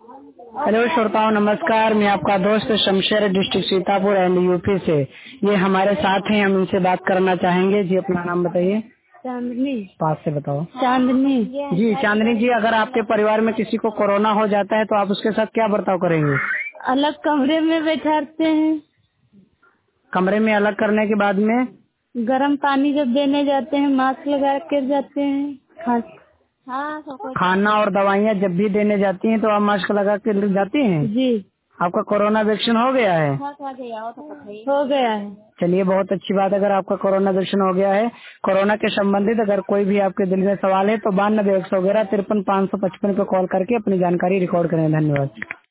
Hello श्रोताओं, नमस्कार। मैं आपका दोस्त Shamsher, district Sitapur and UP से। ये हमारे साथ हैं, हम इनसे बात करना चाहेंगे। जी, अपना नाम बताइए। चांदनी। पास से बताओ। चांदनी। जी चांदनी जी, अगर आपके परिवार में किसी को कोरोना हो जाता है तो आप उसके साथ क्या बर्ताव करेंगे? अलग कमरे में बैठाते हैं। कमरे में अलग करने के बाद में गर्म पानी जब देने जाते हैं मास्क लगा कर जाते हैं। खाना और दवाइयाँ जब भी देने जाती हैं तो आप मास्क लगा के जाती हैं। जी। आपका कोरोना वैक्सीन हो गया है? हो गया है। चलिए, बहुत अच्छी बात। अगर आपका कोरोना वैक्सीन हो गया है, कोरोना के संबंधित अगर कोई भी आपके दिल में सवाल है तो 92 111 53 555 पे कॉल करके अपनी जानकारी रिकॉर्ड करें। धन्यवाद।